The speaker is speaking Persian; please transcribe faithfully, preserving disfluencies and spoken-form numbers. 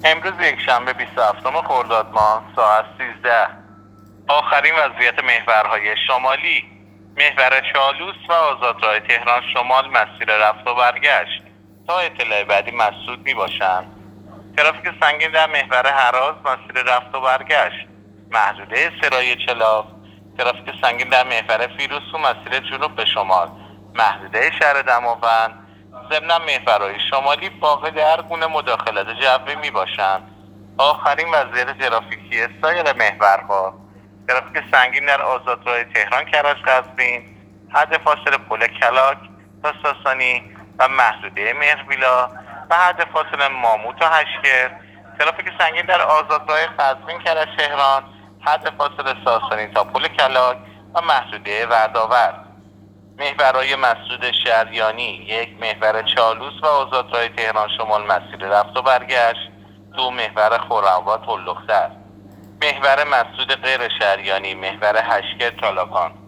امروز یکشنبه بیست و هفتم خرداد ماه ساعت سیزده. آخرین وضعیت محورهای شمالی: محور چالوس و آزادراه تهران شمال مسیر رفت و برگشت تا اطلاع بعدی مسدود می باشند. ترافیک سنگین در محور هراز مسیر رفت و برگشت محدوده سرای چلاف. ترافیک سنگین در محور فیروزکوه مسیر جنوب به شمال محدوده شهر دماوند. ضمن محورهای شمالی باقی هر گونه مداخلت جوی می باشند. آخرین وضعیت ترافیکی سایر محورها: ترافیک سنگین در آزادراه تهران کرج قزوین حد فاصله پل کلاک تا ساسانی و محدوده مهربیلا و حد فاصله ماموت تا هشکر. ترافیک سنگین در آزادراه قزوین کرج تهران حد فاصله ساسانی تا پل کلاک و محدوده وردآورد. محورهای مسدود شهریانی: یک محور چالوس و آزادراه تهران شمال مسیر رفت و برگشت. دو محور خرم‌آباد هلوخ‌سر. محور مسدود غیر شهریانی: محور هشکر تالاکان.